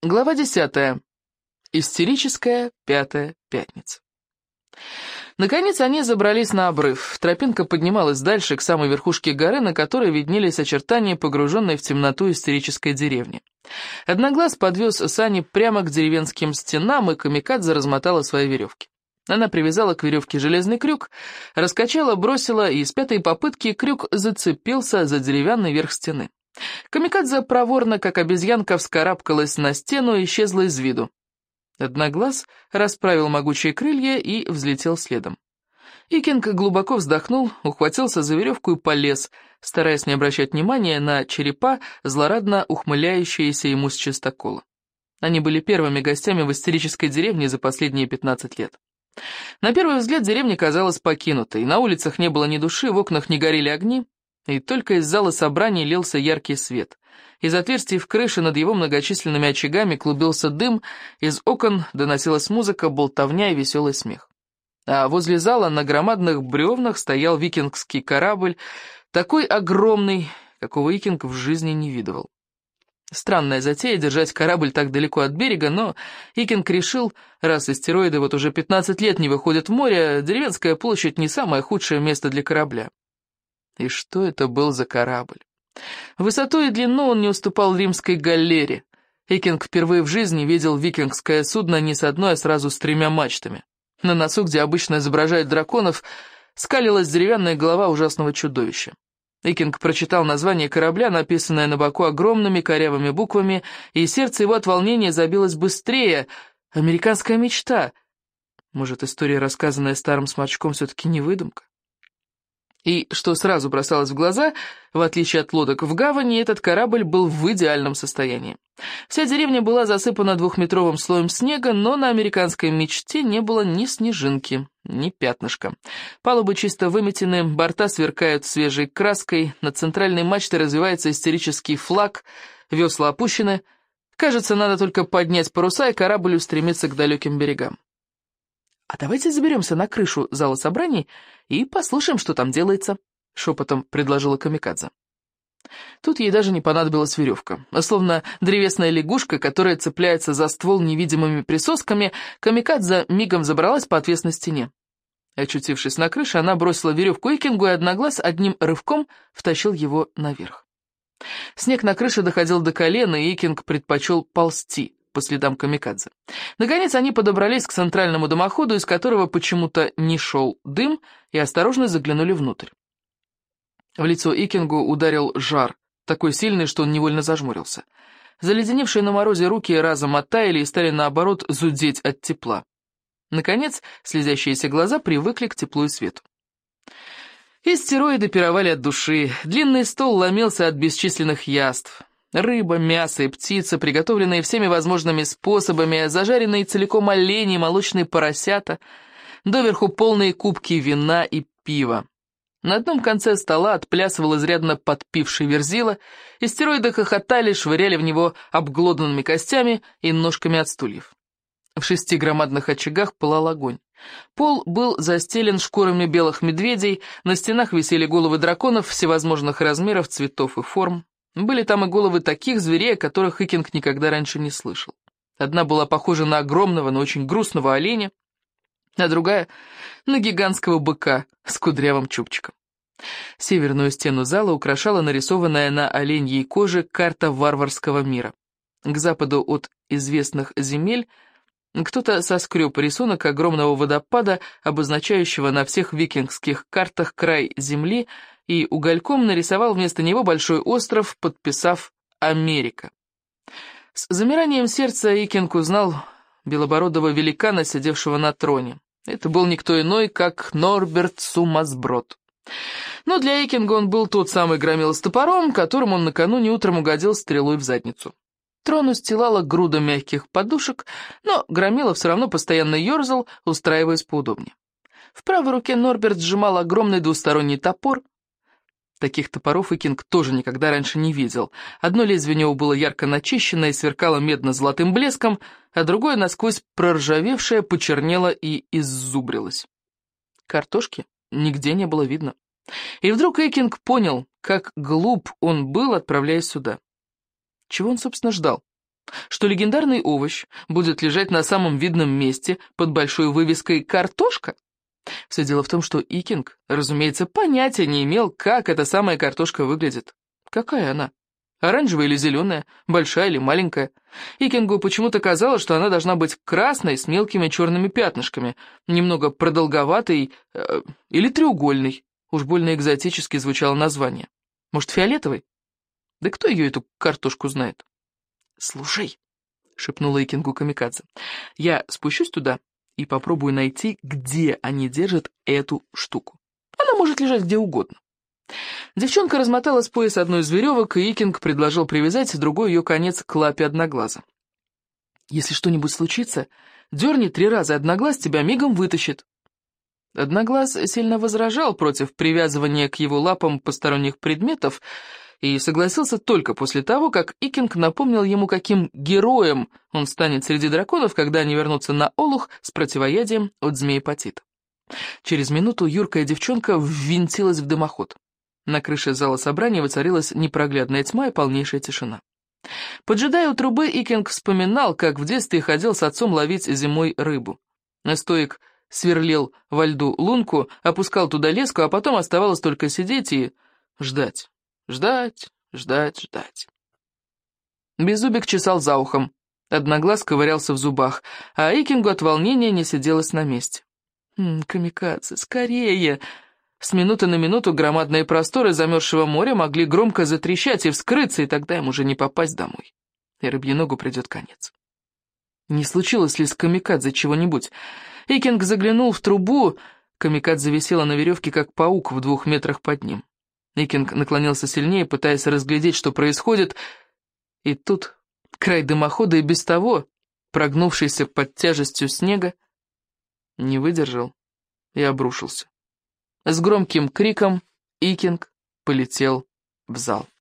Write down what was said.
Глава 10. Истерическая пятая пятница. Наконец они забрались на обрыв. Тропинка поднималась дальше, к самой верхушке горы, на которой виднелись очертания погруженной в темноту истерической деревни. Одноглаз подвез сани прямо к деревенским стенам, и камикадзе размотала свои веревки. Она привязала к веревке железный крюк, раскачала, бросила, и с пятой попытки крюк зацепился за деревянный верх стены. Камикадзе проворно, как обезьянка, вскарабкалась на стену и исчезла из виду. Одноглаз расправил могучие крылья и взлетел следом. Икинг глубоко вздохнул, ухватился за веревку и полез, стараясь не обращать внимания на черепа, злорадно ухмыляющиеся ему с чистокола. Они были первыми гостями в истерической деревне за последние 15 лет. На первый взгляд деревня казалась покинутой, на улицах не было ни души, в окнах не горели огни. И только из зала собраний лился яркий свет. Из отверстий в крыше над его многочисленными очагами клубился дым, из окон доносилась музыка, болтовня и веселый смех. А возле зала на громадных бревнах стоял викингский корабль, такой огромный, какого Икинг в жизни не видывал. Странная затея держать корабль так далеко от берега, но Икинг решил, раз астероиды вот уже 15 лет не выходят в море, деревенская площадь не самое худшее место для корабля. И что это был за корабль? В высоту и длину он не уступал римской галере. Икинг впервые в жизни видел викингское судно не с одной, а сразу с 3 мачтами. На носу, где обычно изображают драконов, скалилась деревянная голова ужасного чудовища. Икинг прочитал название корабля, написанное на боку огромными корявыми буквами, и сердце его от волнения забилось быстрее. Американская мечта. Может, история, рассказанная старым смачком, все-таки не выдумка? И, что сразу бросалось в глаза, в отличие от лодок в гавани, этот корабль был в идеальном состоянии. Вся деревня была засыпана 2-метровым слоем снега, но на американской мечте не было ни снежинки, ни пятнышка. Палубы чисто выметены, борта сверкают свежей краской, над центральной мачтой развивается истерический флаг, весла опущены. Кажется, надо только поднять паруса, и корабль устремится к далеким берегам. «А давайте заберемся на крышу зала собраний и послушаем, что там делается», — шепотом предложила камикадзе. Тут ей даже не понадобилась веревка. Словно древесная лягушка, которая цепляется за ствол невидимыми присосками, камикадзе мигом забралась по отвесной стене. Очутившись на крыше, она бросила веревку Икингу, и Одноглаз одним рывком втащил его наверх. Снег на крыше доходил до колена, и Икинг предпочел ползти по следам камикадзе. Наконец они подобрались к центральному дымоходу, из которого почему-то не шел дым, и осторожно заглянули внутрь. В лицо Икингу ударил жар, такой сильный, что он невольно зажмурился. Заледеневшие на морозе руки разом оттаяли и стали, наоборот, зудеть от тепла. Наконец, слезящиеся глаза привыкли к теплу и свету. Истероиды пировали от души, длинный стол ломился от бесчисленных яств. Рыба, мясо и птица, приготовленные всеми возможными способами, зажаренные целиком олени, молочные поросята, доверху полные кубки вина и пива. На одном конце стола отплясывал изрядно подпивший Верзила, истероиды хохотали, швыряли в него обглоданными костями и ножками от стульев. В 6 громадных очагах пылал огонь. Пол был застелен шкурами белых медведей, на стенах висели головы драконов всевозможных размеров, цветов и форм. Были там и головы таких зверей, о которых Икинг никогда раньше не слышал. Одна была похожа на огромного, но очень грустного оленя, а другая — на гигантского быка с кудрявым чубчиком. Северную стену зала украшала нарисованная на оленьей коже карта варварского мира. К западу от известных земель кто-то соскреб рисунок огромного водопада, обозначающего на всех викингских картах край земли, и угольком нарисовал вместо него большой остров, подписав «Америка». С замиранием сердца Икинг узнал белобородого великана, сидевшего на троне. Это был никто иной, как Норберт Сумасброд. Но для Икинга он был тот самый громила с топором, которым он накануне утром угодил стрелой в задницу. Трон устилала груда мягких подушек, но громила все равно постоянно ерзал, устраиваясь поудобнее. В правой руке Норберт сжимал огромный двусторонний топор. Таких топоров Икинг тоже никогда раньше не видел. Одно лезвие у него было ярко начищено и сверкало медно-золотым блеском, а другое, насквозь проржавевшее, почернело и иззубрилось. Картошки нигде не было видно. И вдруг Икинг понял, как глуп он был, отправляясь сюда. Чего он, собственно, ждал? что легендарный овощ будет лежать на самом видном месте под большой вывеской «Картошка»? Все дело в том, что Икинг, разумеется, понятия не имел, как эта самая картошка выглядит. Какая она? Оранжевая или зеленая? Большая или маленькая? Икингу почему-то казалось, что она должна быть красной с мелкими черными пятнышками, немного продолговатой или треугольной. Уж больно экзотически звучало название. Может, фиолетовой? Да кто ее, эту картошку, знает? «Слушай», — шепнула Икингу Камикадзе, — «я спущусь туда и попробую найти, где они держат эту штуку. Она может лежать где угодно». Девчонка размотала с пояса одну из веревок, и Икинг предложил привязать другой ее конец к лапе Одноглаза. «Если что-нибудь случится, дерни 3 раза, Одноглаз тебя мигом вытащит». Одноглаз сильно возражал против привязывания к его лапам посторонних предметов и согласился только после того, как Икинг напомнил ему, каким героем он станет среди драконов, когда они вернутся на Олух с противоядием от змеепатита. Через минуту юркая девчонка ввинтилась в дымоход. На крыше зала собрания воцарилась непроглядная тьма и полнейшая тишина. Поджидая у трубы, Икинг вспоминал, как в детстве ходил с отцом ловить зимой рыбу. Стоик сверлил во льду лунку, опускал туда леску, а потом оставалось только сидеть и ждать. Ждать. Беззубик чесал за ухом, Одноглаз ковырялся в зубах, а Икингу от волнения не сиделось на месте. «Камикадзе, скорее!» С минуты на минуту громадные просторы замерзшего моря могли громко затрещать и вскрыться, и тогда им уже не попасть домой. И Рыбьеногу придет конец. Не случилось ли с Камикадзе чего-нибудь? Икинг заглянул в трубу. Камикадзе висела на веревке, как паук в 2 метрах под ним. Икинг наклонился сильнее, пытаясь разглядеть, что происходит, и тут край дымохода и без того, прогнувшийся под тяжестью снега, не выдержал и обрушился. С громким криком Икинг полетел в зал.